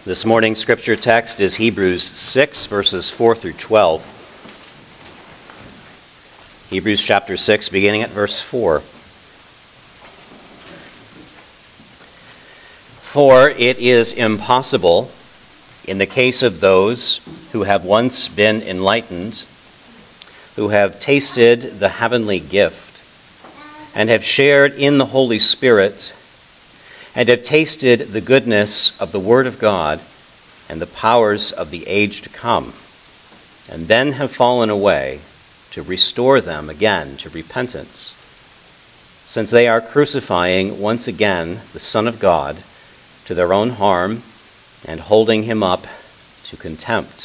This morning's scripture text is Hebrews 6, verses 4 through 12. Hebrews chapter 6, beginning at verse 4. For it is impossible, in the case of those who have once been enlightened, who have tasted the heavenly gift, and have shared in the Holy Spirit, and have tasted the goodness of the Word of God and the powers of the age to come, and then have fallen away, to restore them again to repentance, since they are crucifying once again the Son of God to their own harm and holding him up to contempt.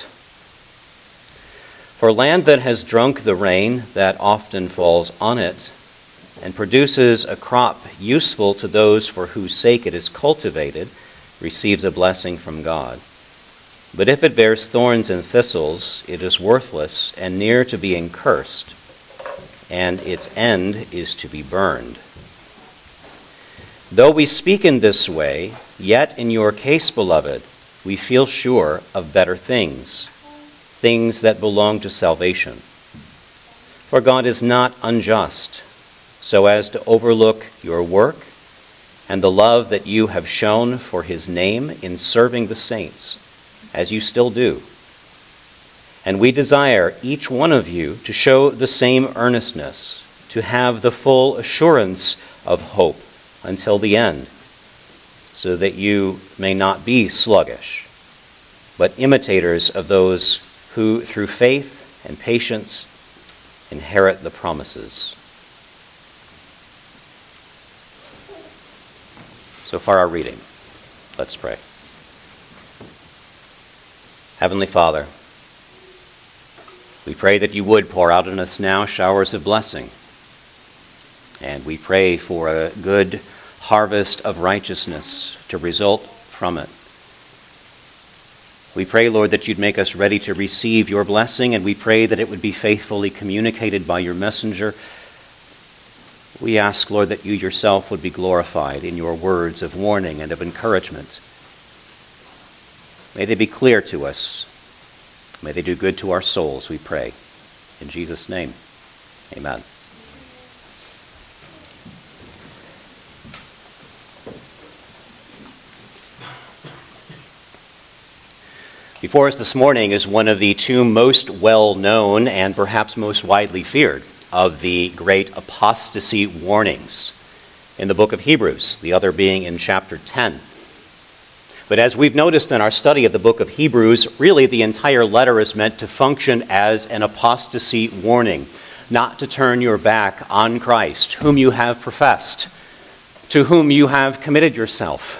For land that has drunk the rain that often falls on it, and produces a crop useful to those for whose sake it is cultivated, receives a blessing from God. But if it bears thorns and thistles, it is worthless and near to being cursed, and its end is to be burned. Though we speak in this way, yet in your case, beloved, we feel sure of better things, things that belong to salvation. For God is not unjust, so as to overlook your work and the love that you have shown for his name in serving the saints, as you still do. And we desire each one of you to show the same earnestness, to have the full assurance of hope until the end, so that you may not be sluggish, but imitators of those who through faith and patience inherit the promises. So far our reading. Let's pray. Heavenly Father, we pray that you would pour out on us now showers of blessing. And we pray for a good harvest of righteousness to result from it. We pray, Lord, that you'd make us ready to receive your blessing, and we pray that it would be faithfully communicated by your messenger. We ask, Lord, that you yourself would be glorified in your words of warning and of encouragement. May they be clear to us. May they do good to our souls, we pray. In Jesus' name, amen. Before us this morning is one of the two most well-known and perhaps most widely feared of the great apostasy warnings in the book of Hebrews, the other being in chapter 10. But as we've noticed in our study of the book of Hebrews, really the entire letter is meant to function as an apostasy warning, not to turn your back on Christ, whom you have professed, to whom you have committed yourself.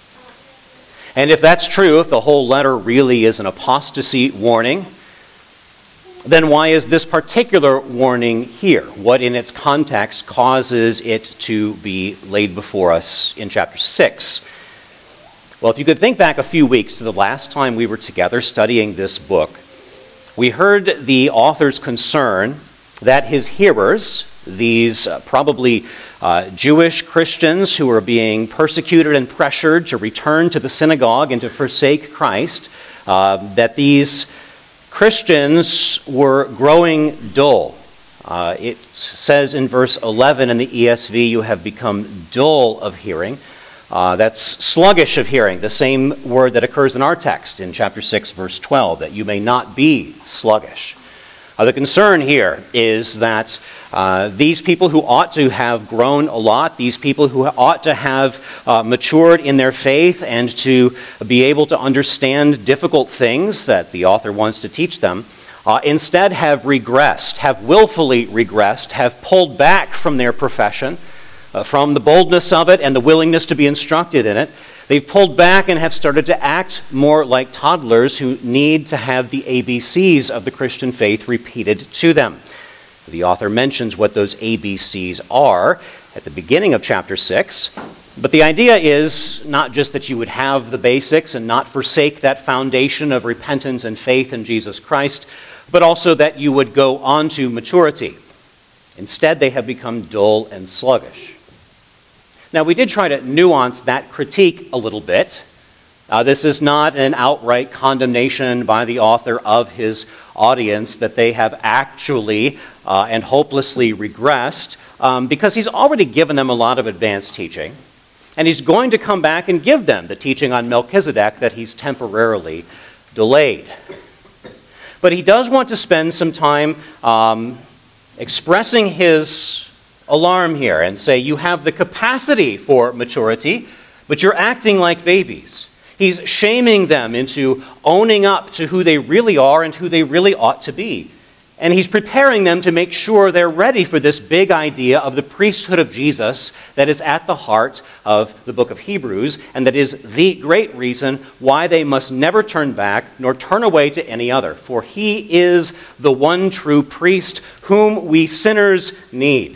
And if that's true, if the whole letter really is an apostasy warning, then why is this particular warning here? What in its context causes it to be laid before us in chapter 6? Well, if you could think back a few weeks to the last time we were together studying this book, we heard the author's concern that his hearers, these probably Jewish Christians who were being persecuted and pressured to return to the synagogue and to forsake Christ, that these Christians were growing dull. It says in verse 11 in the ESV, you have become dull of hearing. That's sluggish of hearing, the same word that occurs in our text in chapter 6, verse 12, that you may not be sluggish. The concern here is that these people who ought to have grown a lot, these people who ought to have matured in their faith and to be able to understand difficult things that the author wants to teach them, instead have regressed, have willfully regressed, have pulled back from their profession, from the boldness of it and the willingness to be instructed in it. They've pulled back and have started to act more like toddlers who need to have the ABCs of the Christian faith repeated to them. The author mentions what those ABCs are at the beginning of chapter 6, but the idea is not just that you would have the basics and not forsake that foundation of repentance and faith in Jesus Christ, but also that you would go on to maturity. Instead, they have become dull and sluggish. Now, we did try to nuance that critique a little bit This is not an outright condemnation by the author of his audience that they have actually and hopelessly regressed, because he's already given them a lot of advanced teaching, and he's going to come back and give them the teaching on Melchizedek that he's temporarily delayed. But he does want to spend some time expressing his alarm here and say, you have the capacity for maturity, but you're acting like babies. He's shaming them into owning up to who they really are and who they really ought to be. And he's preparing them to make sure they're ready for this big idea of the priesthood of Jesus that is at the heart of the book of Hebrews, and that is the great reason why they must never turn back nor turn away to any other. For he is the one true priest whom we sinners need.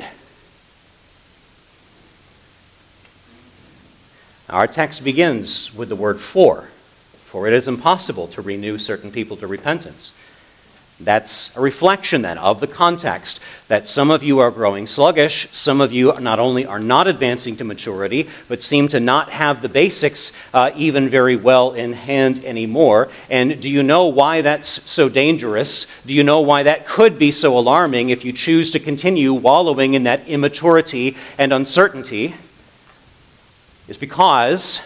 Our text begins with the word for it is impossible to renew certain people to repentance. That's a reflection then of the context that some of you are growing sluggish, some of you not only are not advancing to maturity, but seem to not have the basics even very well in hand anymore. And do you know why that's so dangerous? Do you know why that could be so alarming if you choose to continue wallowing in that immaturity and uncertainty? It's because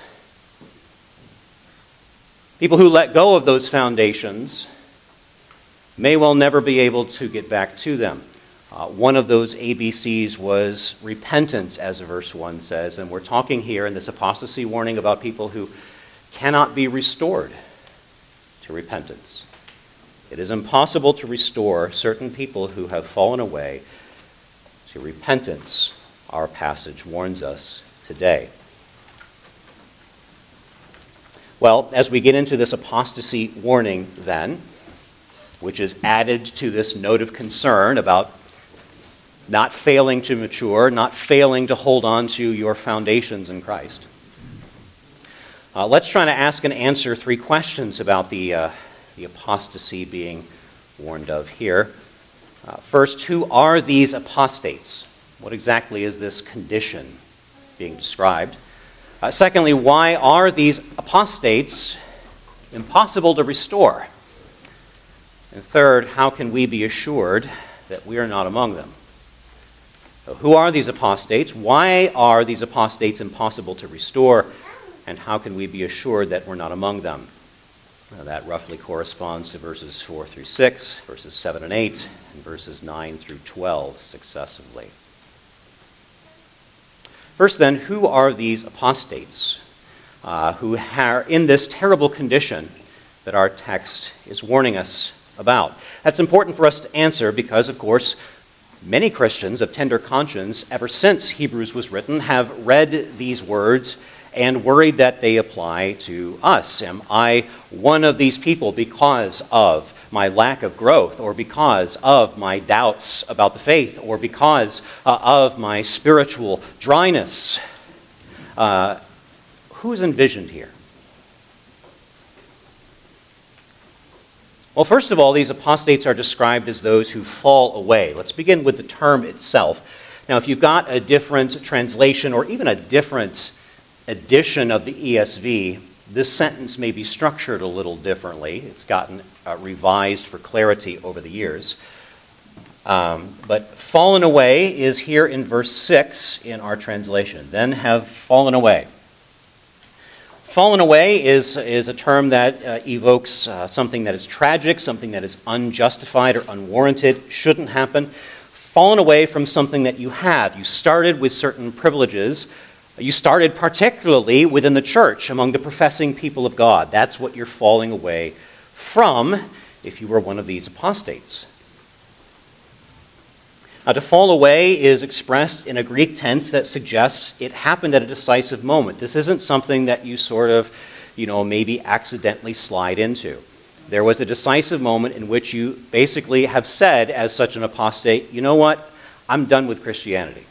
people who let go of those foundations may well never be able to get back to them. One of those ABCs was repentance, as verse 1 says, and we're talking here in this apostasy warning about people who cannot be restored to repentance. It is impossible to restore certain people who have fallen away to repentance, our passage warns us today. Well, as we get into this apostasy warning then, which is added to this note of concern about not failing to mature, not failing to hold on to your foundations in Christ. Let's try to ask and answer three questions about the apostasy being warned of here. First, who are these apostates? What exactly is this condition being described? Secondly, why are these apostates impossible to restore? And third, how can we be assured that we are not among them? So who are these apostates? Why are these apostates impossible to restore? And how can we be assured that we're not among them? That roughly corresponds to verses 4 through 6, verses 7 and 8, and verses 9 through 12 successively. First then, who are these apostates who are in this terrible condition that our text is warning us about? That's important for us to answer because, of course, many Christians of tender conscience, ever since Hebrews was written, have read these words and worried that they apply to us. Am I one of these people because of my lack of growth, or because of my doubts about the faith, or because of my spiritual dryness? Who's envisioned here? Well, first of all, these apostates are described as those who fall away. Let's begin with the term itself. Now, if you've got a different translation or even a different edition of the ESV, this sentence may be structured a little differently. It's gotten revised for clarity over the years. But fallen away is here in verse 6 in our translation. Then have fallen away. Fallen away is a term that evokes something that is tragic, something that is unjustified or unwarranted, shouldn't happen. Fallen away from something that you have. You started with certain privileges. You started particularly within the church, among the professing people of God. That's what you're falling away from if you were one of these apostates. Now, to fall away is expressed in a Greek tense that suggests it happened at a decisive moment. This isn't something that you sort of, maybe accidentally slide into. There was a decisive moment in which you basically have said, as such an apostate, you know what? I'm done with Christianity.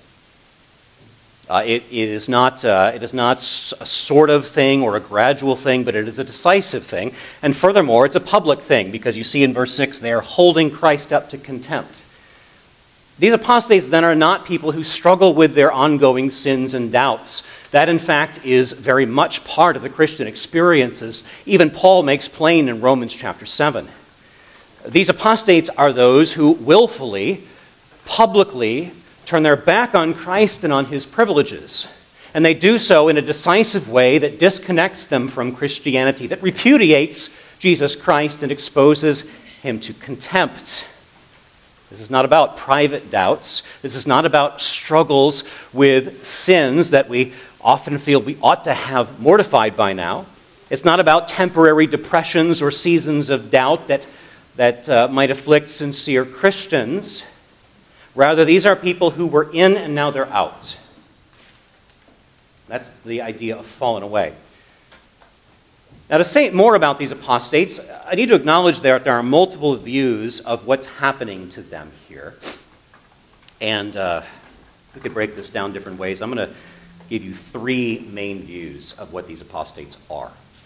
It is not a sort of thing or a gradual thing, but it is a decisive thing. And furthermore, it's a public thing, because you see in verse 6, they are holding Christ up to contempt. These apostates then are not people who struggle with their ongoing sins and doubts. That, in fact, is very much part of the Christian experiences. Even Paul makes plain in Romans chapter 7. These apostates are those who willfully, publicly, turn their back on Christ and on his privileges. And they do so in a decisive way that disconnects them from Christianity, that repudiates Jesus Christ and exposes him to contempt. This is not about private doubts. This is not about struggles with sins that we often feel we ought to have mortified by now. It's not about temporary depressions or seasons of doubt that might afflict sincere Christians. Rather, these are people who were in and now they're out. That's the idea of fallen away. Now, to say more about these apostates, I need to acknowledge that there are multiple views of what's happening to them here. And we could break this down different ways. I'm going to give you three main views of what these apostates are.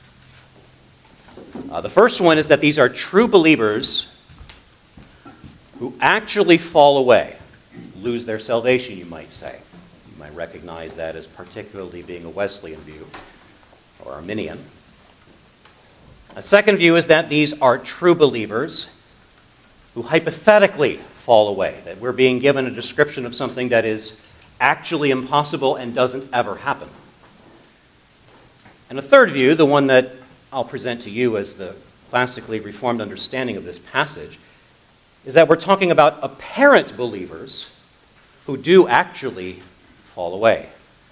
The first one is that these are true believers who actually fall away, lose their salvation, you might say. You might recognize that as particularly being a Wesleyan view or Arminian. A second view is that these are true believers who hypothetically fall away, that we're being given a description of something that is actually impossible and doesn't ever happen. And a third view, the one that I'll present to you as the classically Reformed understanding of this passage, is that we're talking about apparent believers who do actually fall away.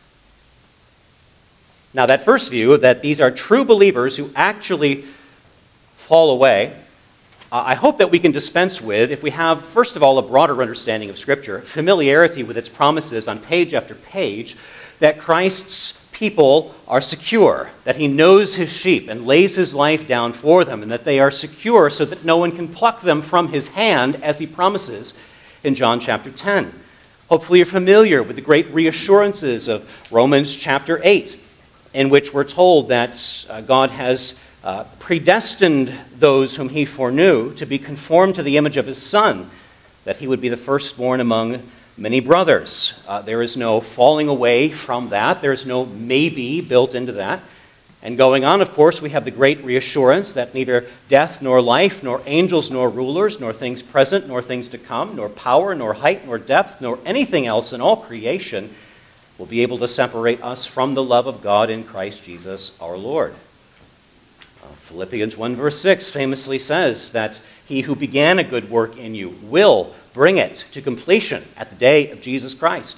Now, that first view, that these are true believers who actually fall away, I hope that we can dispense with if we have, first of all, a broader understanding of Scripture, familiarity with its promises on page after page, that Christ's people are secure, that he knows his sheep and lays his life down for them, and that they are secure so that no one can pluck them from his hand, as he promises in John chapter 10. Hopefully you're familiar with the great reassurances of Romans chapter 8, in which we're told that God has predestined those whom he foreknew to be conformed to the image of his Son, that he would be the firstborn among many brothers. There is no falling away from that. There is no maybe built into that. And going on, of course, we have the great reassurance that neither death nor life, nor angels nor rulers, nor things present nor things to come, nor power, nor height, nor depth, nor anything else in all creation will be able to separate us from the love of God in Christ Jesus our Lord. Philippians 1 verse 6 famously says that he who began a good work in you will bring it to completion at the day of Jesus Christ.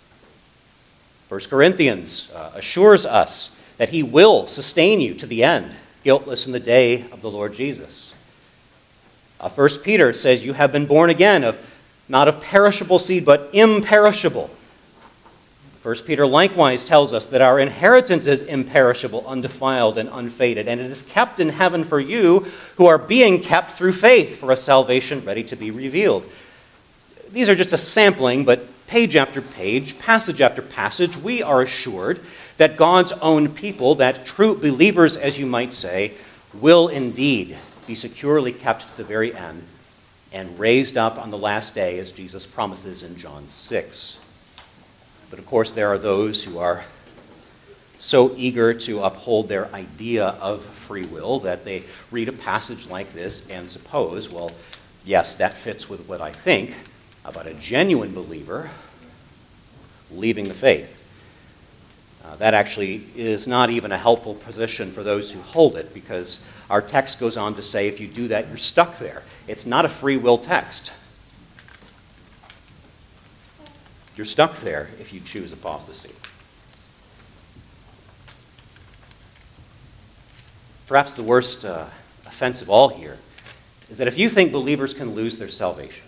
1 Corinthians assures us that he will sustain you to the end, guiltless in the day of the Lord Jesus. 1 Peter says you have been born again, not of perishable seed, but imperishable. 1 Peter likewise tells us that our inheritance is imperishable, undefiled, and unfaded, and it is kept in heaven for you who are being kept through faith for a salvation ready to be revealed. These are just a sampling, but page after page, passage after passage, we are assured that God's own people, that true believers, as you might say, will indeed be securely kept to the very end and raised up on the last day, as Jesus promises in John 6. But of course, there are those who are so eager to uphold their idea of free will that they read a passage like this and suppose, well, yes, that fits with what I think about a genuine believer leaving the faith. That actually is not even a helpful position for those who hold it, because our text goes on to say if you do that, you're stuck there. It's not a free will text. You're stuck there if you choose apostasy. Perhaps the worst offense of all here is that if you think believers can lose their salvation,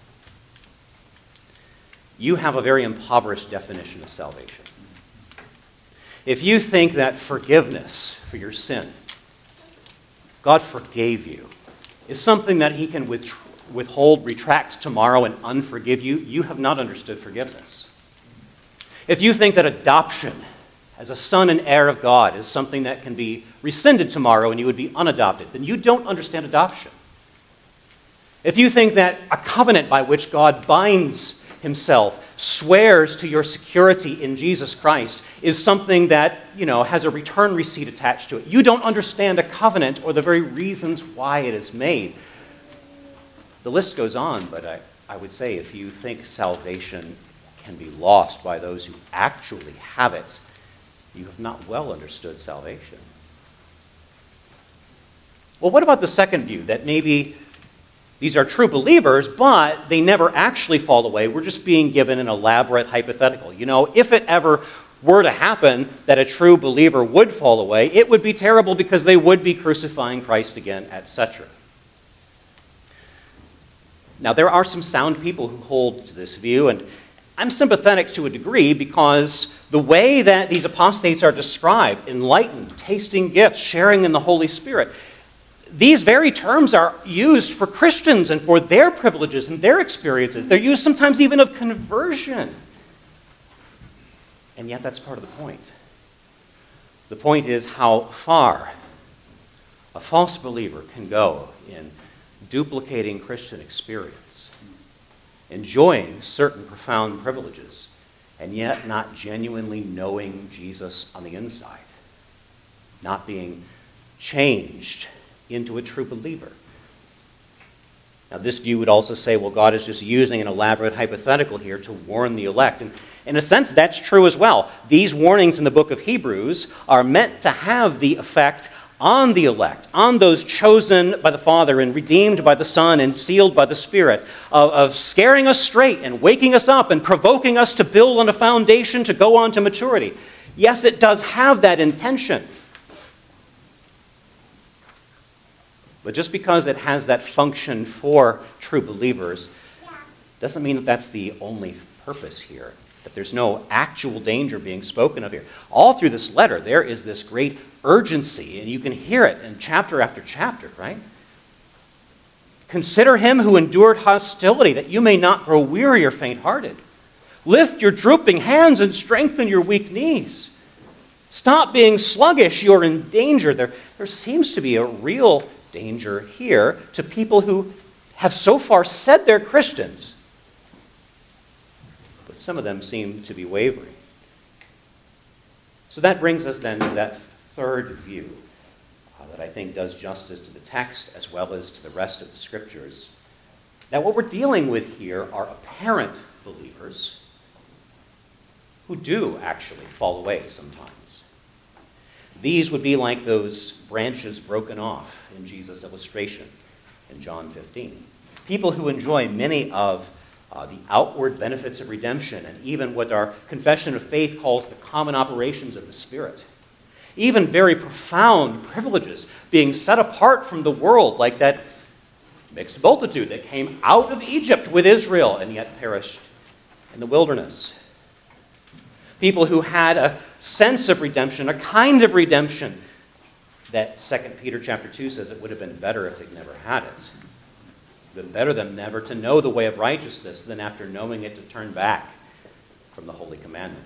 you have a very impoverished definition of salvation. If you think that forgiveness for your sin, God forgave you, is something that he can withhold, retract tomorrow, and unforgive you, you have not understood forgiveness. If you think that adoption as a son and heir of God is something that can be rescinded tomorrow and you would be unadopted, then you don't understand adoption. if you think that a covenant by which God binds himself, swears to your security in Jesus Christ, is something that, has a return receipt attached to it, you don't understand a covenant or the very reasons why it is made. The list goes on, but I would say if you think salvation can be lost by those who actually have it, you have not well understood salvation. Well, what about the second view, that maybe these are true believers, but they never actually fall away? We're just being given an elaborate hypothetical. If it ever were to happen that a true believer would fall away, it would be terrible because they would be crucifying Christ again, etc. Now, there are some sound people who hold to this view, and I'm sympathetic to a degree because the way that these apostates are described, enlightened, tasting gifts, sharing in the Holy Spirit, these very terms are used for Christians and for their privileges and their experiences. They're used sometimes even of conversion. And yet that's part of the point. The point is how far a false believer can go in duplicating Christian experience, enjoying certain profound privileges, and yet not genuinely knowing Jesus on the inside, not being changed into a true believer. Now, this view would also say, well, God is just using an elaborate hypothetical here to warn the elect. And in a sense, that's true as well. These warnings in the book of Hebrews are meant to have the effect on the elect, on those chosen by the Father and redeemed by the Son and sealed by the Spirit, of scaring us straight and waking us up and provoking us to build on a foundation to go on to maturity. Yes, it does have that intention. But just because it has that function for true believers doesn't mean that that's the only purpose here, that there's no actual danger being spoken of here. All through this letter, there is this great urgency, and you can hear it in chapter after chapter, right? Consider him who endured hostility, that you may not grow weary or faint-hearted. Lift your drooping hands and strengthen your weak knees. Stop being sluggish, you're in danger. There seems to be a real danger here to people who have so far said they're Christians, but some of them seem to be wavering. So that brings us then to that third view that I think does justice to the text as well as to the rest of the Scriptures. Now, what we're dealing with here are apparent believers who do actually fall away sometimes. These would be like those branches broken off in Jesus' illustration in John 15. People who enjoy many of the outward benefits of redemption and even what our confession of faith calls the common operations of the Spirit. Even very profound privileges, being set apart from the world, like that mixed multitude that came out of Egypt with Israel and yet perished in the wilderness. People who had a sense of redemption, a kind of redemption that 2 Peter chapter 2 says it would have been better if they'd never had it. It would have been better than never to know the way of righteousness than after knowing it to turn back from the holy commandment.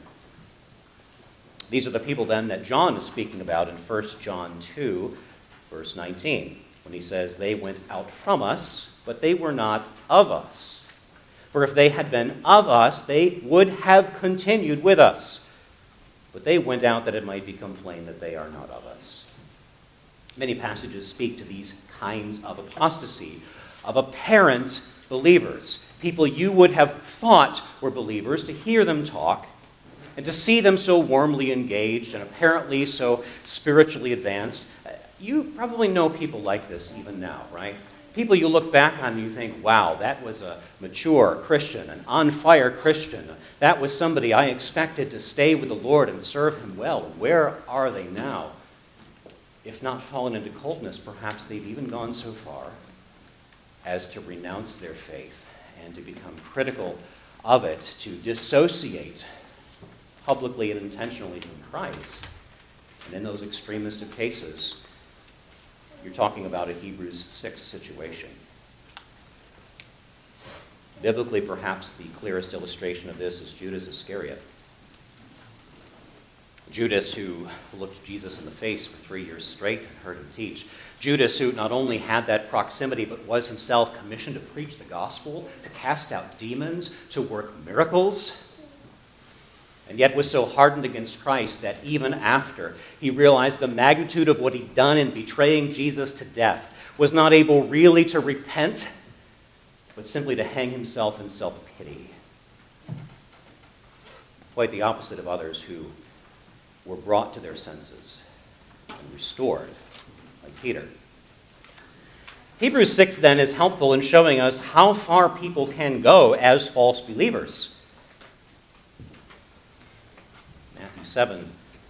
These are the people then that John is speaking about in 1 John 2, verse 19, when he says, they went out from us, but they were not of us. For if they had been of us, they would have continued with us. But they went out that it might become plain that they are not of us. Many passages speak to these kinds of apostasy, of apparent believers, people you would have thought were believers, to hear them talk, and to see them so warmly engaged and apparently so spiritually advanced. You probably know people like this even now, right? People you look back on and you think, wow, that was a mature Christian, an on-fire Christian. That was somebody I expected to stay with the Lord and serve him well. Where are they now? If not fallen into coldness, perhaps they've even gone so far as to renounce their faith and to become critical of it, to dissociate publicly and intentionally from Christ. And in those extremist of cases, you're talking about a Hebrews 6 situation. Biblically, perhaps the clearest illustration of this is Judas Iscariot. Judas, who looked Jesus in the face for 3 years straight and heard him teach. Judas, who not only had that proximity, but was himself commissioned to preach the gospel, to cast out demons, to work miracles, and yet was so hardened against Christ that even after he realized the magnitude of what he'd done in betraying Jesus to death, was not able really to repent, but simply to hang himself in self-pity. Quite the opposite of others who were brought to their senses and restored, like Peter. Hebrews 6, then, is helpful in showing us how far people can go as false believers. Matthew 7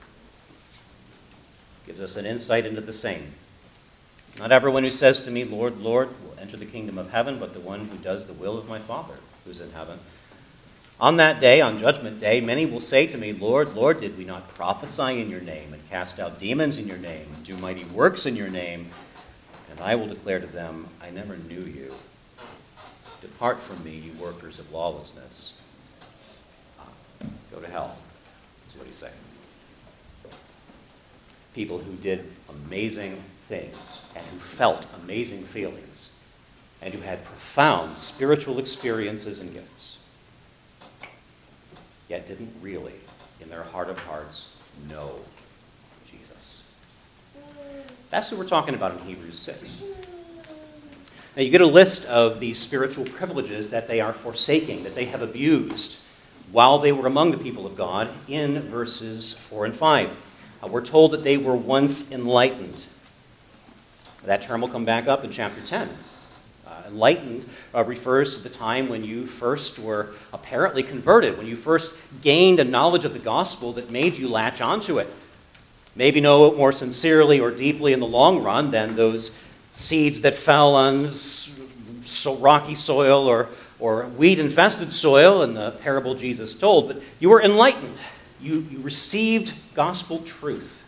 gives us an insight into the same. Not everyone who says to me, Lord, Lord, will enter the kingdom of heaven, but the one who does the will of my Father who's in heaven. On that day, on Judgment Day, many will say to me, Lord, Lord, did we not prophesy in your name and cast out demons in your name and do mighty works in your name? And I will declare to them, I never knew you. Depart from me, you workers of lawlessness. Go to hell. That's what he's saying. People who did amazing things and who felt amazing feelings and who had profound spiritual experiences and gifts, yet didn't really, in their heart of hearts, know Jesus. That's what we're talking about in Hebrews 6. Now you get a list of these spiritual privileges that they are forsaking, that they have abused while they were among the people of God in verses 4 and 5. We're told that they were once enlightened. That term will come back up in chapter 10. Enlightened refers to the time when you first were apparently converted, when you first gained a knowledge of the gospel that made you latch onto it. Maybe know it more sincerely or deeply in the long run than those seeds that fell on rocky soil or weed-infested soil in the parable Jesus told. But you were enlightened. You received gospel truth.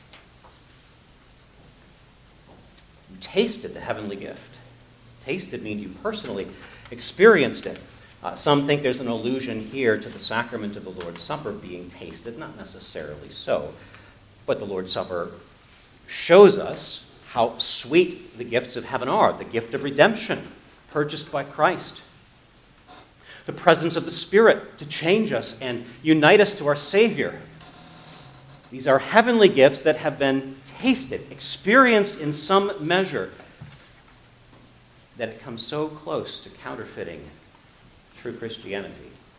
You tasted the heavenly gift. Tasted means you personally experienced it. Some think there's an allusion here to the sacrament of the Lord's Supper being tasted. Not necessarily so. But the Lord's Supper shows us how sweet the gifts of heaven are. The gift of redemption, purchased by Christ. The presence of the Spirit to change us and unite us to our Savior. These are heavenly gifts that have been tasted, experienced in some measure, that it comes so close to counterfeiting true Christianity.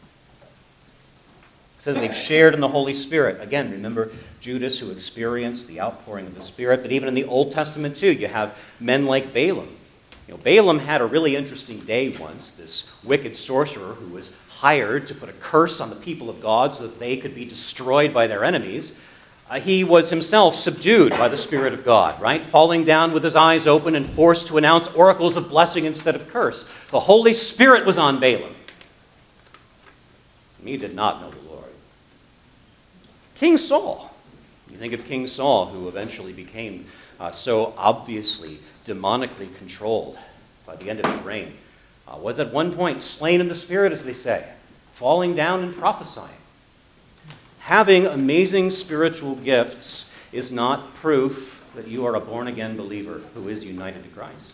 It says they've shared in the Holy Spirit. Again, remember Judas who experienced the outpouring of the Spirit, but even in the Old Testament too, you have men like Balaam. Balaam had a really interesting day once, this wicked sorcerer who was hired to put a curse on the people of God so that they could be destroyed by their enemies. He was himself subdued by the Spirit of God, right? Falling down with his eyes open and forced to announce oracles of blessing instead of curse. The Holy Spirit was on Balaam. And he did not know the Lord. King Saul. You think of King Saul, who eventually became so obviously demonically controlled by the end of his reign. Was at one point slain in the Spirit, as they say, falling down and prophesying. Having amazing spiritual gifts is not proof that you are a born-again believer who is united to Christ.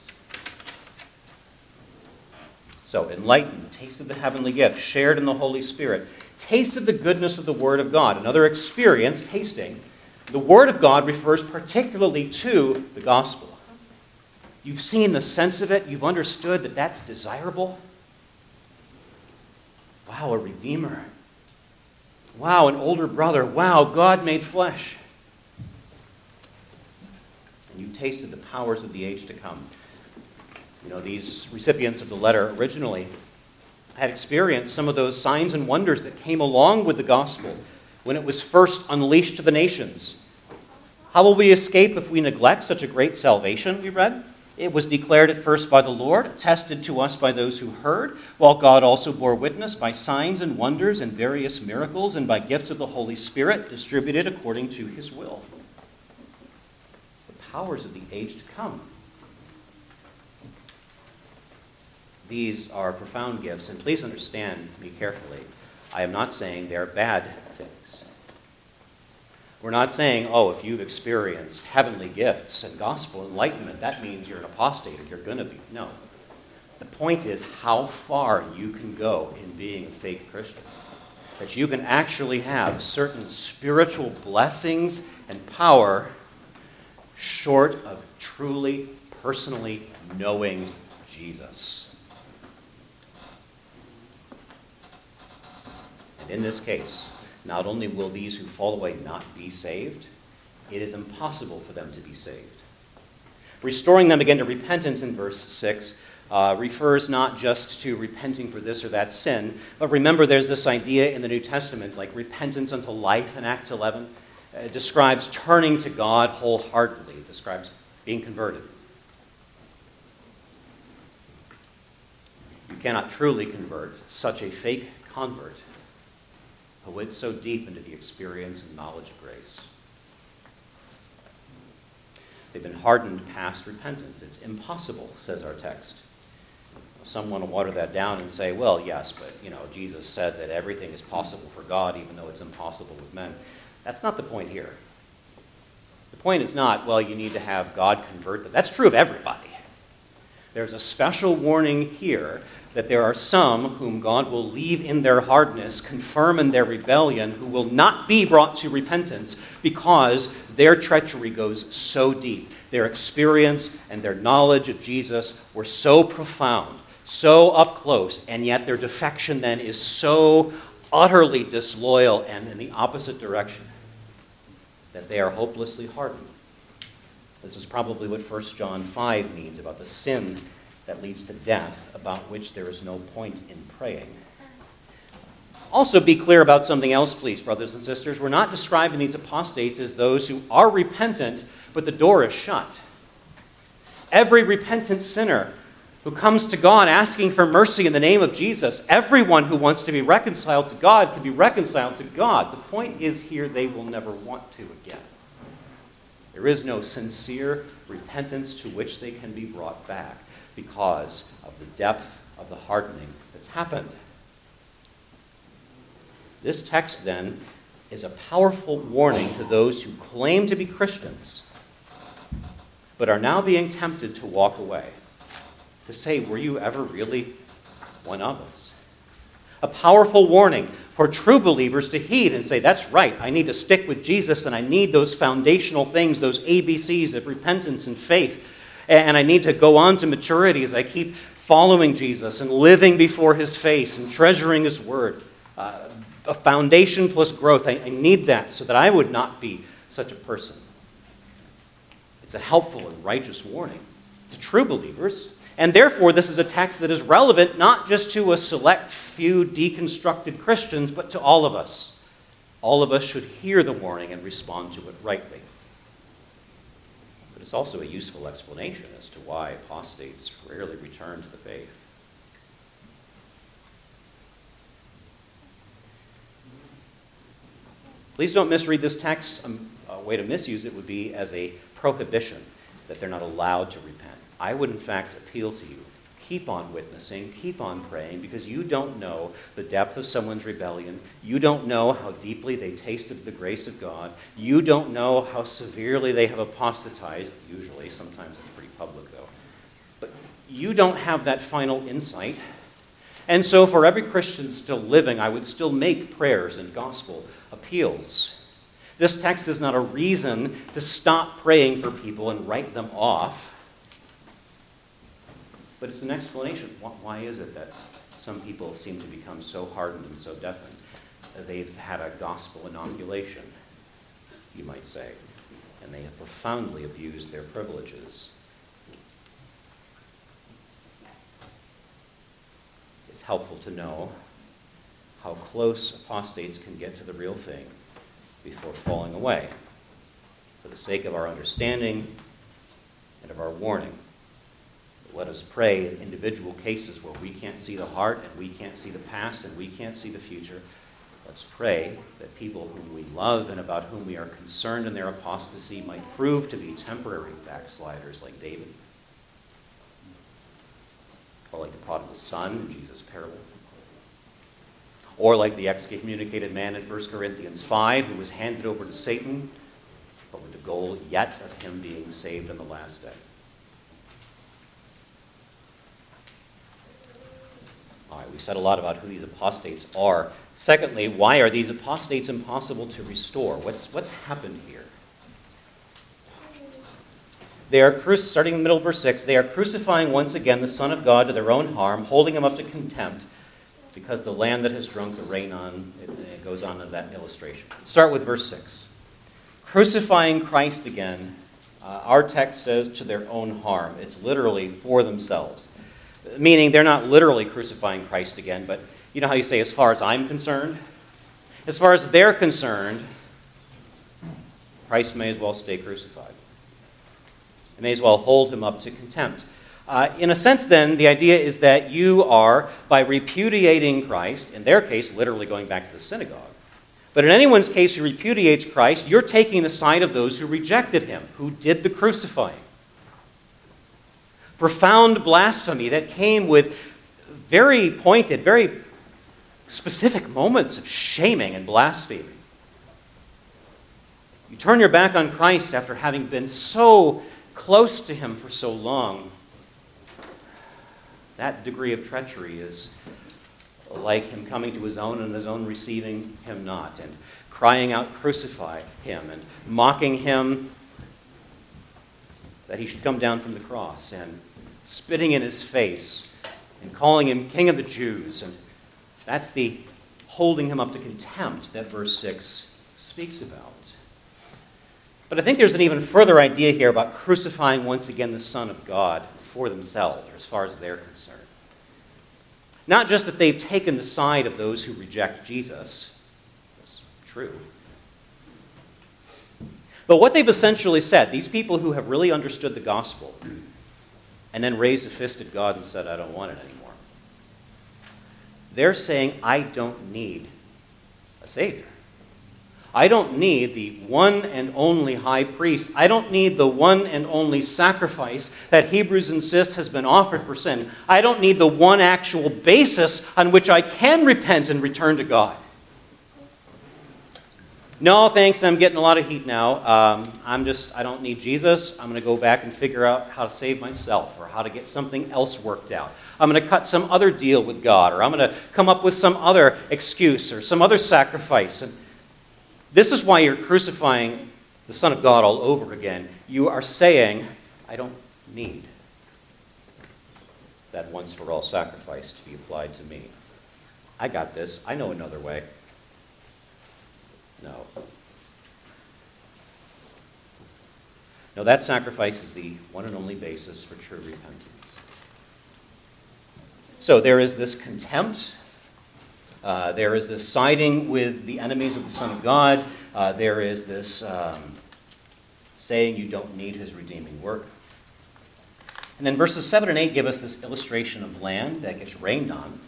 So, enlightened, tasted the heavenly gift, shared in the Holy Spirit, tasted the goodness of the Word of God. Another experience, tasting. The Word of God refers particularly to the gospel. You've seen the sense of it. You've understood that that's desirable. Wow, a Redeemer. Wow, an older brother. Wow, God made flesh. And you tasted the powers of the age to come. These recipients of the letter originally had experienced some of those signs and wonders that came along with the gospel when it was first unleashed to the nations. How will we escape if we neglect such a great salvation, we read? It was declared at first by the Lord, attested to us by those who heard, while God also bore witness by signs and wonders and various miracles and by gifts of the Holy Spirit distributed according to his will. The powers of the age to come. These are profound gifts, and please understand me carefully. I am not saying they're bad things. We're not saying, oh, if you've experienced heavenly gifts and gospel enlightenment, that means you're an apostate or you're going to be. No. The point is how far you can go in being a faith Christian. That you can actually have certain spiritual blessings and power short of truly, personally knowing Jesus. And in this case, not only will these who fall away not be saved, it is impossible for them to be saved. Restoring them again to repentance in verse 6 refers not just to repenting for this or that sin, but remember there's this idea in the New Testament, like repentance unto life in Acts 11. It describes turning to God wholeheartedly. It describes being converted. You cannot truly convert such a fake convert who went so deep into the experience and knowledge of grace. They've been hardened past repentance. It's impossible, says our text. Some want to water that down and say, well, yes, but Jesus said that everything is possible for God, even though it's impossible with men. That's not the point here. The point is not, well, you need to have God convert them. That's true of everybody. There's a special warning here that there are some whom God will leave in their hardness, confirm in their rebellion, who will not be brought to repentance because their treachery goes so deep. Their experience and their knowledge of Jesus were so profound, so up close, and yet their defection then is so utterly disloyal and in the opposite direction that they are hopelessly hardened. This is probably what 1 John 5 means about the sin that leads to death, about which there is no point in praying. Also be clear about something else, please, brothers and sisters. We're not describing these apostates as those who are repentant, but the door is shut. Every repentant sinner who comes to God asking for mercy in the name of Jesus, everyone who wants to be reconciled to God can be reconciled to God. The point is here they will never want to again. There is no sincere repentance to which they can be brought back because of the depth of the hardening that's happened. This text, then, is a powerful warning to those who claim to be Christians, but are now being tempted to walk away, to say, were you ever really one of us? A powerful warning for true believers to heed and say, that's right, I need to stick with Jesus and I need those foundational things, those ABCs of repentance and faith. And I need to go on to maturity as I keep following Jesus and living before his face and treasuring his word. A foundation plus growth. I need that so that I would not be such a person. It's a helpful and righteous warning to true believers. And therefore, this is a text that is relevant not just to a select few deconstructed Christians, but to all of us. All of us should hear the warning and respond to it rightly. But it's also a useful explanation as to why apostates rarely return to the faith. Please don't misread this text. A way to misuse it would be as a prohibition that they're not allowed to repent. I would, in fact, appeal to you. Keep on witnessing, keep on praying, because you don't know the depth of someone's rebellion. You don't know how deeply they tasted the grace of God. You don't know how severely they have apostatized, usually. Sometimes it's pretty public, though. But you don't have that final insight. And so for every Christian still living, I would still make prayers and gospel appeals. This text is not a reason to stop praying for people and write them off. But it's an explanation. Why is it that some people seem to become so hardened and so deafened? They've had a gospel inoculation, you might say, and they have profoundly abused their privileges. It's helpful to know how close apostates can get to the real thing before falling away, for the sake of our understanding and of our warning. Let us pray in individual cases where we can't see the heart and we can't see the past and we can't see the future. Let's pray that people whom we love and about whom we are concerned in their apostasy might prove to be temporary backsliders like David, or like the prodigal son in Jesus' parable. or like the excommunicated man in 1 Corinthians 5 who was handed over to Satan, but with the goal yet of him being saved on the last day. All right, we said a lot about who these apostates are. Secondly, why are these apostates impossible to restore? What's happened here? They are, starting in the middle of verse 6, they are crucifying once again the Son of God to their own harm, holding him up to contempt, because the land that has drunk the rain on, it goes on in that illustration. Let's start with verse 6. Crucifying Christ again, our text says to their own harm. It's literally for themselves. Meaning they're not literally crucifying Christ again, but you know how you say, as far as I'm concerned? As far as they're concerned, Christ may as well stay crucified. They may as well hold him up to contempt. In a sense, then, the idea is that you are, by repudiating Christ, in their case, literally going back to the synagogue, but in anyone's case who repudiates Christ, you're taking the side of those who rejected him, who did the crucifying. Profound blasphemy that came with very pointed, very specific moments of shaming and blasphemy. You turn your back on Christ after having been so close to him for so long. That degree of treachery is like him coming to his own and his own receiving him not, and crying out, crucify him, and mocking him that he should come down from the cross, and spitting in his face, and calling him King of the Jews. And that's the holding him up to contempt that verse 6 speaks about. But I think there's an even further idea here about crucifying once again the Son of God for themselves, or as far as they're concerned. Not just that they've taken the side of those who reject Jesus. That's true. But what they've essentially said, these people who have really understood the gospel and then raised a fist at God and said, I don't want it anymore. They're saying, I don't need a Savior. I don't need the one and only high priest. I don't need the one and only sacrifice that Hebrews insist has been offered for sin. I don't need the one actual basis on which I can repent and return to God. No, thanks, I'm getting a lot of heat now. I don't need Jesus. I'm going to go back and figure out how to save myself, or how to get something else worked out. I'm going to cut some other deal with God, or I'm going to come up with some other excuse or some other sacrifice. And this is why you're crucifying the Son of God all over again. You are saying, I don't need that once-for-all sacrifice to be applied to me. I got this. I know another way. No, that sacrifice is the one and only basis for true repentance. So there is this contempt. There is this siding with the enemies of the Son of God. There is this saying you don't need his redeeming work. And then verses 7 and 8 give us this illustration of land that gets rained on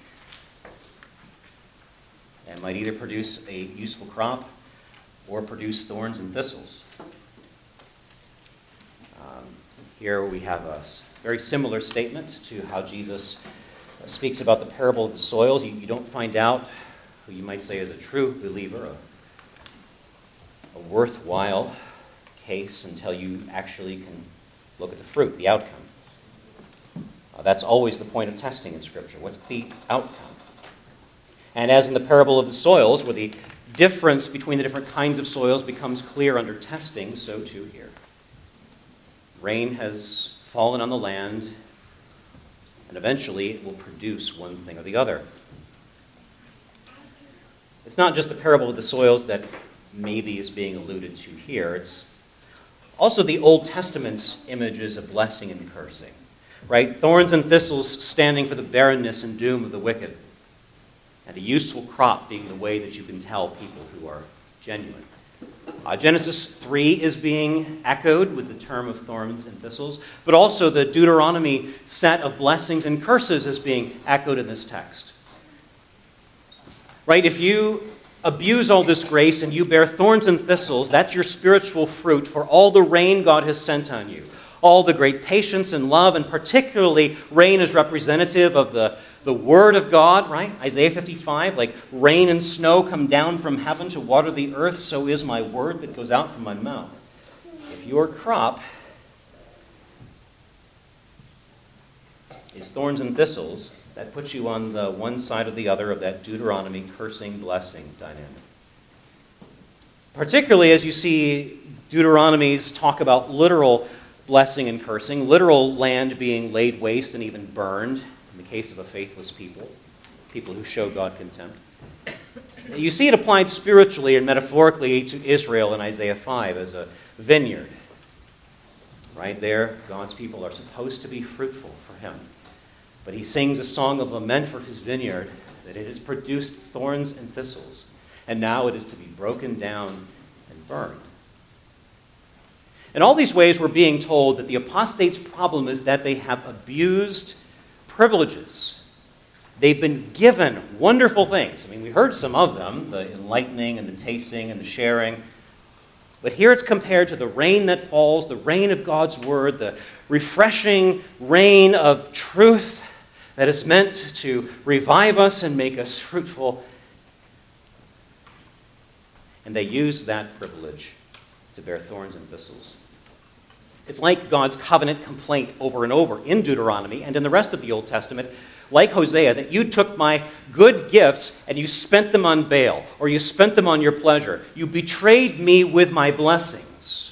and might either produce a useful crop or produce thorns and thistles. Here we have a very similar statement to how Jesus speaks about the parable of the soils. You don't find out who you might say is a true believer, a worthwhile case, until you actually can look at the fruit, the outcome. That's always the point of testing in Scripture. What's the outcome? And as in the parable of the soils, where the difference between the different kinds of soils becomes clear under testing, so too here. Rain has fallen on the land, and eventually it will produce one thing or the other. It's not just the parable of the soils that maybe is being alluded to here. It's also the Old Testament's images of blessing and cursing. Right? Thorns and thistles standing for the barrenness and doom of the wicked. And a useful crop being the way that you can tell people who are genuine. Genesis 3 is being echoed with the term of thorns and thistles, but also the Deuteronomy set of blessings and curses is being echoed in this text. Right? If you abuse all this grace and you bear thorns and thistles, that's your spiritual fruit for all the rain God has sent on you. all the great patience and love, and particularly rain is representative of the Word of God, right? Isaiah 55, like rain and snow come down from heaven to water the earth, so is my word that goes out from my mouth. If your crop is thorns and thistles, that puts you on the one side or the other of that Deuteronomy cursing-blessing dynamic. Particularly as you see Deuteronomies talk about literal blessing and cursing, literal land being laid waste and even burned, in the case of a faithless people who show God contempt. You see it applied spiritually and metaphorically to Israel in Isaiah 5 as a vineyard. Right there, God's people are supposed to be fruitful for him. But he sings a song of lament for his vineyard, that it has produced thorns and thistles, and now it is to be broken down and burned. In all these ways, we're being told that the apostates' problem is that they have abused privileges. They've been given wonderful things. I mean, we heard some of them, the enlightening and the tasting and the sharing. But here it's compared to the rain that falls, the rain of God's word, the refreshing rain of truth that is meant to revive us and make us fruitful. And they use that privilege to bear thorns and thistles. It's like God's covenant complaint over and over in Deuteronomy and in the rest of the Old Testament, like Hosea, that you took my good gifts and you spent them on Baal, or you spent them on your pleasure. You betrayed me with my blessings.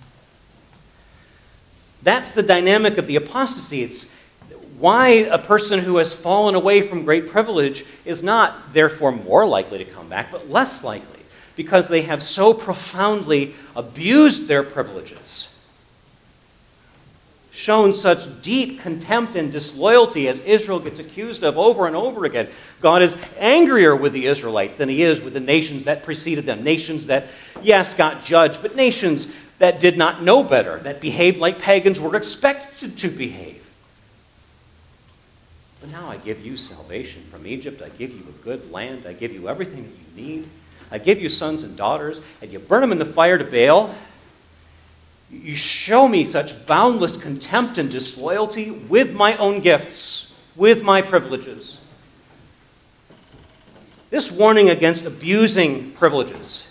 That's the dynamic of the apostasy. It's why a person who has fallen away from great privilege is not therefore more likely to come back, but less likely, because they have so profoundly abused their privileges, shown such deep contempt and disloyalty as Israel gets accused of over and over again. God is angrier with the Israelites than he is with the nations that preceded them. Nations that, yes, got judged, but nations that did not know better, that behaved like pagans were expected to behave. But now I give you salvation from Egypt. I give you a good land. I give you everything that you need. I give you sons and daughters, and you burn them in the fire to Baal. You show me such boundless contempt and disloyalty with my own gifts, with my privileges. This warning against abusing privileges,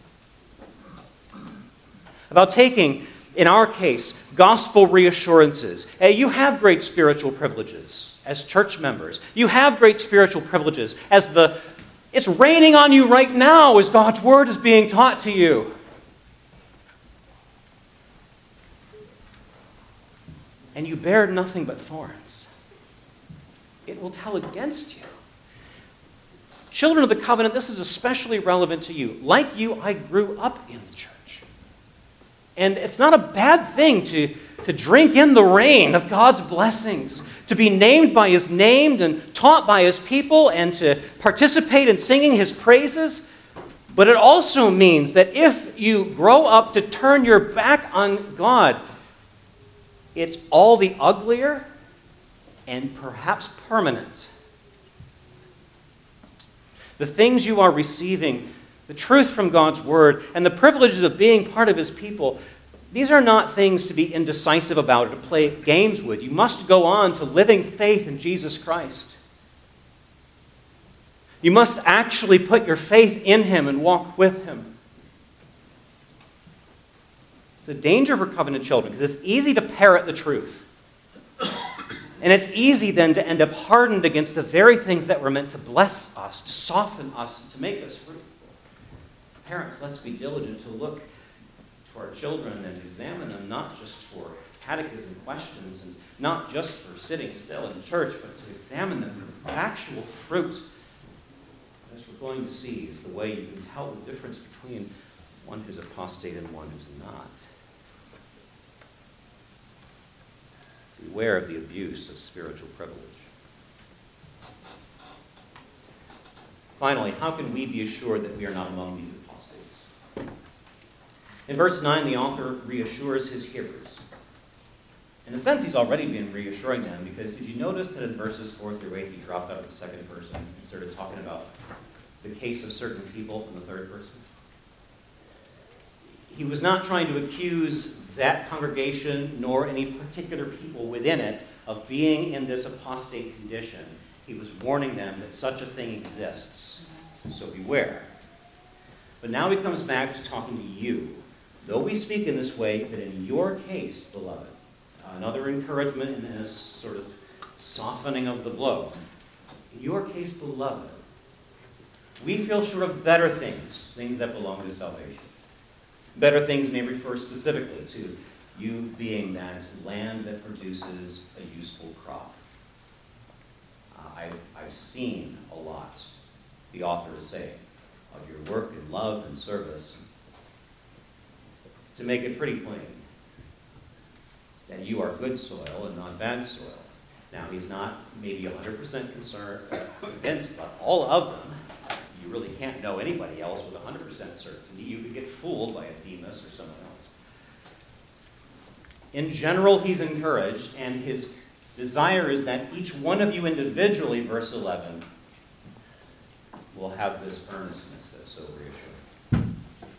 about taking, in our case, gospel reassurances. Hey, you have great spiritual privileges as church members. You have great spiritual privileges as it's raining on you right now as God's word is being taught to you. And you bear nothing but thorns. It will tell against you. Children of the covenant, this is especially relevant to you. Like you, I grew up in the church. And it's not a bad thing to drink in the rain of God's blessings, to be named by his name and taught by his people, and to participate in singing his praises. But it also means that if you grow up to turn your back on God, it's all the uglier and perhaps permanent. The things you are receiving, the truth from God's word, and the privileges of being part of his people, these are not things to be indecisive about or to play games with. You must go on to living faith in Jesus Christ. You must actually put your faith in him and walk with him. It's a danger for covenant children because it's easy to parrot the truth. And it's easy then to end up hardened against the very things that were meant to bless us, to soften us, to make us fruitful. Parents, let's be diligent to look to our children and examine them not just for catechism questions and not just for sitting still in church, but to examine them for actual fruit. As we're going to see is the way you can tell the difference between one who's apostate and one who's not. Beware of the abuse of spiritual privilege. Finally, how can we be assured that we are not among these apostates? In verse 9, the author reassures his hearers. In a sense, he's already been reassuring them, because did you notice that in verses 4 through 8, he dropped out of the second person and started talking about the case of certain people in the third person? he was not trying to accuse that congregation nor any particular people within it of being in this apostate condition. He was warning them that such a thing exists, so beware. But now he comes back to talking to you. Though we speak in this way, that in your case, beloved, another encouragement and a sort of softening of the blow. In your case, beloved, we feel sure of better things, things that belong to salvation. Better things may refer specifically to you being that land that produces a useful crop. I've seen a lot, the author is saying, of your work and love and service. To make it pretty plain, that you are good soil and not bad soil. Now, he's not maybe 100% convinced about all of them. You really can't know anybody else with 100% certainty. You could get fooled by a Demas or someone else. In general, he's encouraged, and his desire is that each one of you individually, verse 11, will have this earnestness that's so reassuring.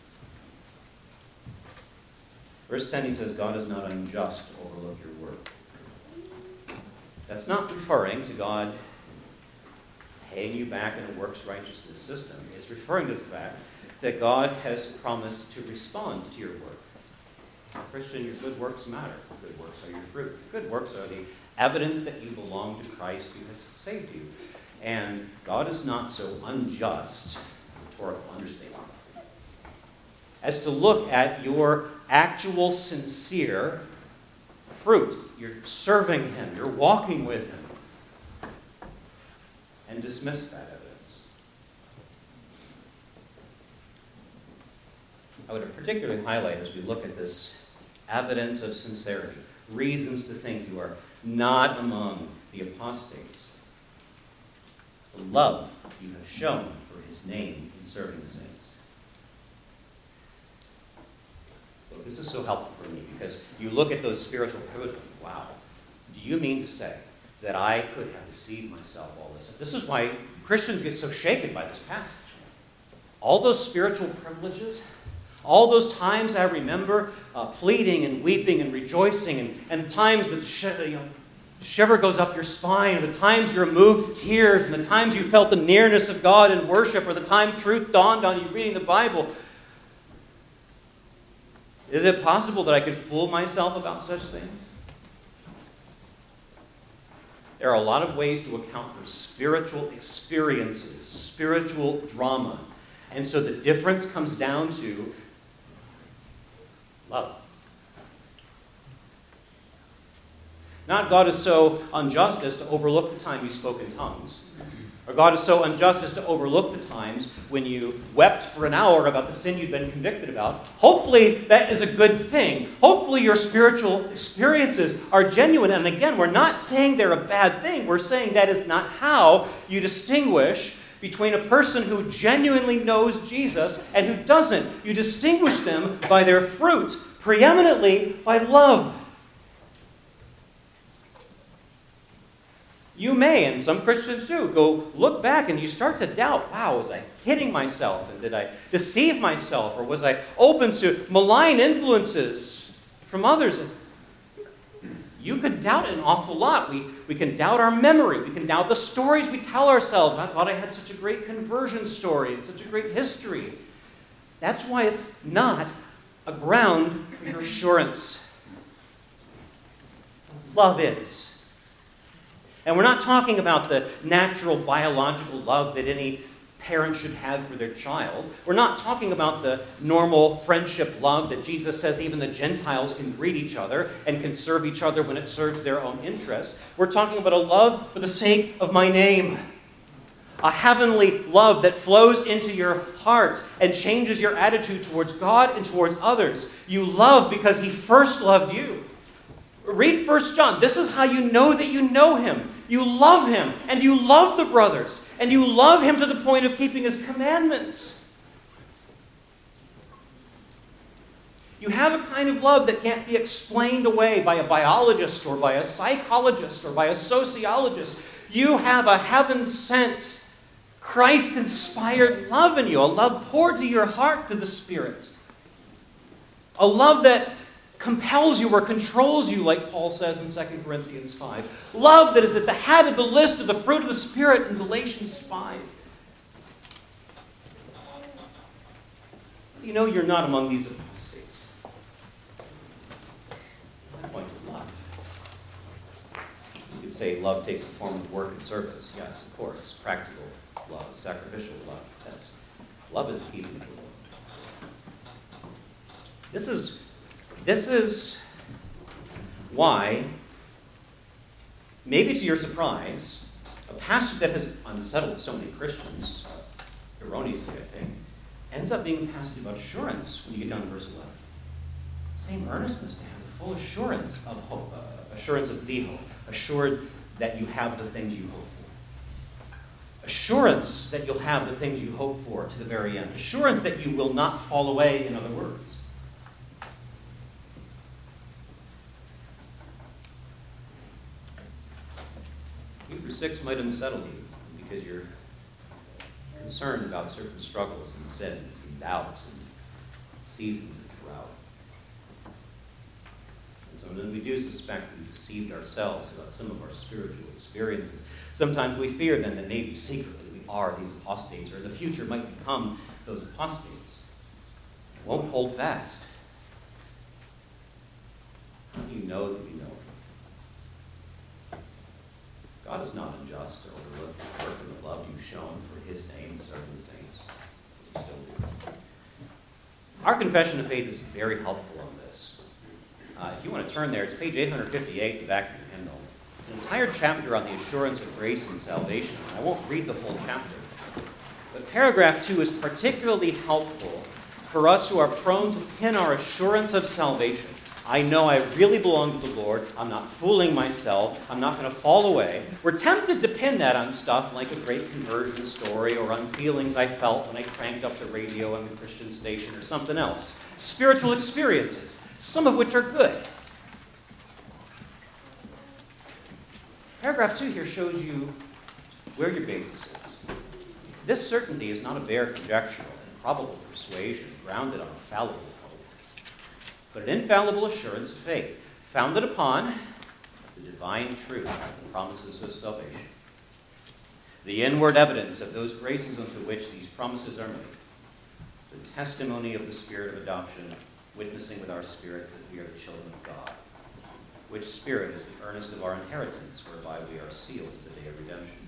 Verse 10, he says, God is not unjust to overlook your work. That's not referring to God paying you back in a works righteousness system. It's referring to the fact that God has promised to respond to your work. Christian, your good works matter. Good works are your fruit. Good works are the evidence that you belong to Christ who has saved you. And God is not so unjust, rhetorical understatement, as to look at your actual sincere fruit. You're serving him. You're walking with him. And dismiss that evidence. I would particularly highlight, as we look at this evidence of sincerity, reasons to think you are not among the apostates, the love you have shown for his name in serving the saints. Look, this is so helpful for me, because you look at those spiritual privileges. Wow, do you mean to say that I could have deceived myself all this? This is why Christians get so shaken by this passage. All those spiritual privileges, all those times I remember pleading and weeping and rejoicing, and the times that the shiver goes up your spine, and the times you're moved to tears, and the times you felt the nearness of God in worship, or the time truth dawned on you reading the Bible. Is it possible that I could fool myself about such things? There are a lot of ways to account for spiritual experiences, spiritual drama. And so the difference comes down to love. Not God is so unjust as to overlook the time you spoke in tongues. Or God is so unjust as to overlook the times when you wept for an hour about the sin you'd been convicted about. Hopefully that is a good thing. Hopefully your spiritual experiences are genuine. And again, we're not saying they're a bad thing. We're saying that is not how you distinguish between a person who genuinely knows Jesus and who doesn't. You distinguish them by their fruit, preeminently by love. You may, and some Christians do, go look back and you start to doubt, wow, was I kidding myself? And did I deceive myself? Or was I open to malign influences from others? You could doubt an awful lot. We can doubt our memory. We can doubt the stories we tell ourselves. I thought I had such a great conversion story and such a great history. That's why it's not a ground for your assurance. Love is. And we're not talking about the natural biological love that any parent should have for their child. We're not talking about the normal friendship love that Jesus says even the Gentiles can greet each other and can serve each other when it serves their own interest. We're talking about a love for the sake of my name. A heavenly love that flows into your heart and changes your attitude towards God and towards others. You love because he first loved you. Read 1 John. This is how you know that you know him. You love him, and you love the brothers, and you love him to the point of keeping his commandments. You have a kind of love that can't be explained away by a biologist or by a psychologist or by a sociologist. You have a heaven-sent, Christ-inspired love in you, a love poured to your heart through the Spirit. A love that compels you or controls you, like Paul says in 2 Corinthians 5. Love that is at the head of the list of the fruit of the Spirit in Galatians 5. You know you're not among these apostates. The point of love. You could say love takes the form of work and service. Yes, of course. Practical love, sacrificial love. Love is the key to the world. This is why, maybe to your surprise, a passage that has unsettled so many Christians, erroneously I think, ends up being a passage about assurance when you get down to verse 11. Same earnestness to have the full assurance of hope, assurance of the hope, assured that you have the things you hope for. Assurance that you'll have the things you hope for to the very end. Assurance that you will not fall away, in other words. Hebrews 6 might unsettle you because you're concerned about certain struggles and sins and doubts and seasons of drought. And so when we do suspect we've deceived ourselves about some of our spiritual experiences, sometimes we fear then that maybe secretly we are these apostates, or in the future might become those apostates. It won't hold fast. How do you know that you know? God is not unjust or overlook the work and the love you've shown for his name and serving the saints. You still do. Our confession of faith is very helpful on this. If you want to turn there, it's page 858, the back of your hymnal. An entire chapter on the assurance of grace and salvation. I won't read the whole chapter. But paragraph 2 is particularly helpful for us who are prone to pin our assurance of salvation. I know I really belong to the Lord. I'm not fooling myself. I'm not going to fall away. We're tempted to pin that on stuff like a great conversion story or on feelings I felt when I cranked up the radio on the Christian station or something else. Spiritual experiences, some of which are good. Paragraph 2 here shows you where your basis is. This certainty is not a bare conjectural and probable persuasion grounded on fallible but an infallible assurance of faith, founded upon the divine truth and promises of salvation. The inward evidence of those graces unto which these promises are made. The testimony of the Spirit of adoption, witnessing with our spirits that we are the children of God. Which Spirit is the earnest of our inheritance, whereby we are sealed to the day of redemption.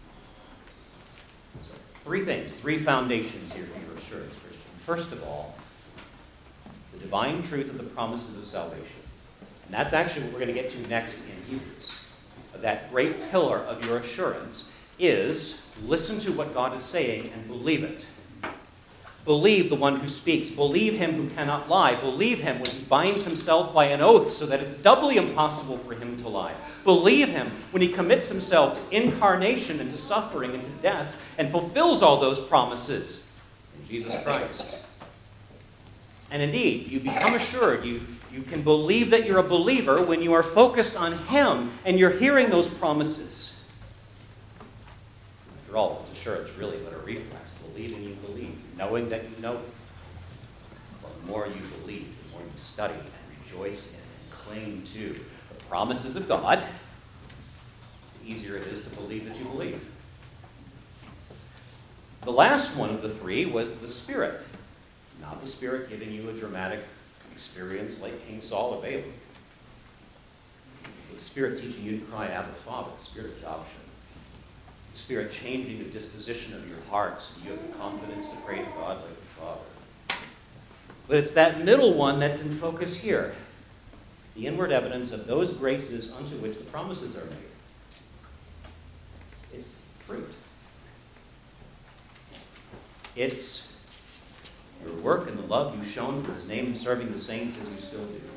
So, three things, three foundations here for your assurance, Christian. First of all, the divine truth of the promises of salvation. And that's actually what we're going to get to next in Hebrews. That great pillar of your assurance is listen to what God is saying and believe it. Believe the one who speaks. Believe him who cannot lie. Believe him when he binds himself by an oath so that it's doubly impossible for him to lie. Believe him when he commits himself to incarnation and to suffering and to death and fulfills all those promises in Jesus Christ. And indeed, you become assured, you can believe that you're a believer when you are focused on him and you're hearing those promises. After all, it's assurance really but a reflex. Believing you believe, knowing that you know. Well, the more you believe, the more you study and rejoice in and cling to the promises of God, the easier it is to believe that you believe. The last one of the three was the Spirit. Not the Spirit giving you a dramatic experience like King Saul of Balaam. The Spirit teaching you to cry, Abba, Father, the Spirit of adoption. The Spirit changing the disposition of your heart so you have the confidence to pray to God like the Father. But it's that middle one that's in focus here. The inward evidence of those graces unto which the promises are made. It's fruit. It's your work and the love you've shown for his name and serving the saints as you still do.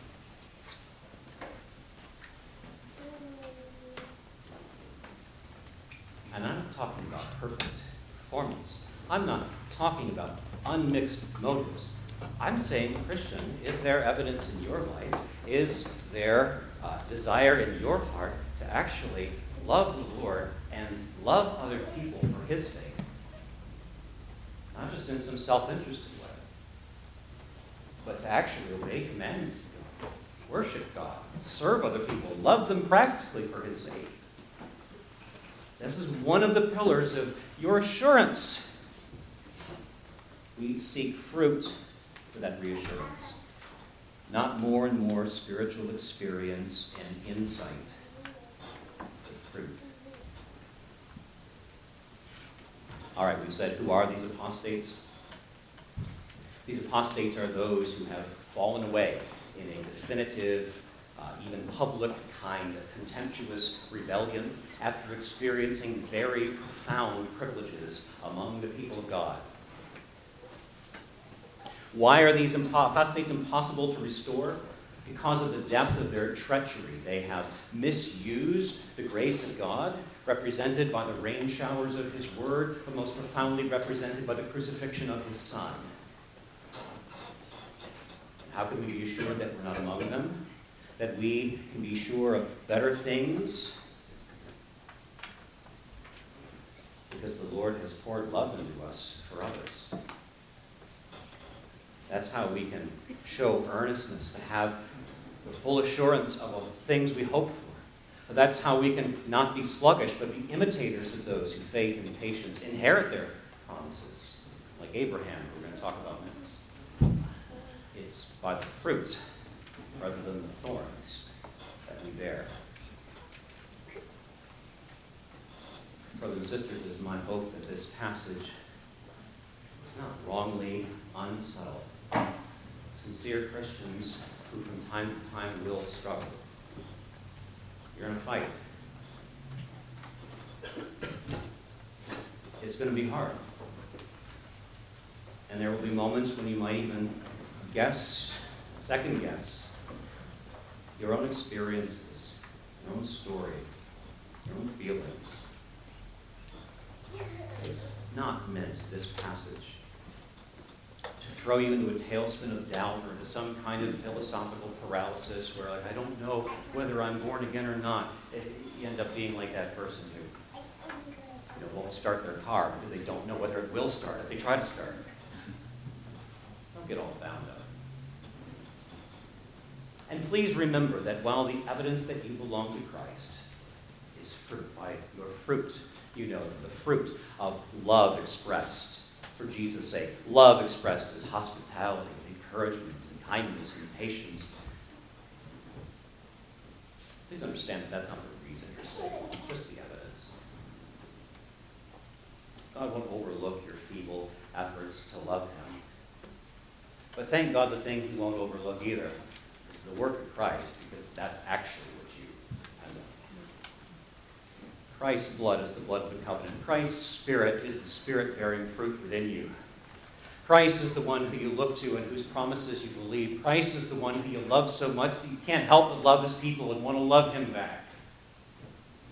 And I'm not talking about perfect performance. I'm not talking about unmixed motives. I'm saying, Christian, is there evidence in your life? Is there desire in your heart to actually love the Lord and love other people for his sake? Not just in some self-interested way. but to actually obey commandments of God, worship God, serve other people, love them practically for his sake. This is one of the pillars of your assurance. We seek fruit for that reassurance, not more and more spiritual experience and insight, but fruit. All right, we've said, who are these apostates? These apostates are those who have fallen away in a definitive, even public kind of contemptuous rebellion after experiencing very profound privileges among the people of God. Why are these apostates impossible to restore? Because of the depth of their treachery. They have misused the grace of God, represented by the rain showers of his word, but most profoundly represented by the crucifixion of his Son. How can we be assured that we're not among them? That we can be sure of better things? Because the Lord has poured love into us for others. That's how we can show earnestness, to have the full assurance of the things we hope for. That's how we can not be sluggish, but be imitators of those who faith and patience inherit their promises, like Abraham, who we're going to talk about next. It's by the fruit rather than the thorns that we bear. Brothers and sisters, it is my hope that this passage is not wrongly unsubtle. Sincere Christians who from time to time will struggle. You're in a fight. It's going to be hard. And there will be moments when you might even second guess your own experiences, your own story, your own feelings. It's not meant, this passage, to throw you into a tailspin of doubt or into some kind of philosophical paralysis where, like, I don't know whether I'm born again or not. You end up being like that person who won't start their car because they don't know whether it will start if they try to start. Don't get all bound up. And please remember that while the evidence that you belong to Christ is fruit, by your fruit, you know the fruit of love expressed for Jesus' sake, love expressed as hospitality, encouragement, and kindness, and patience. Please understand that that's not the reason you're saved, it's just the evidence. God won't overlook your feeble efforts to love him. But thank God the thing he won't overlook either is the work of Christ, because that's actually what you have done. Christ's blood is the blood of the covenant. Christ's Spirit is the Spirit bearing fruit within you. Christ is the one who you look to and whose promises you believe. Christ is the one who you love so much that you can't help but love his people and want to love him back.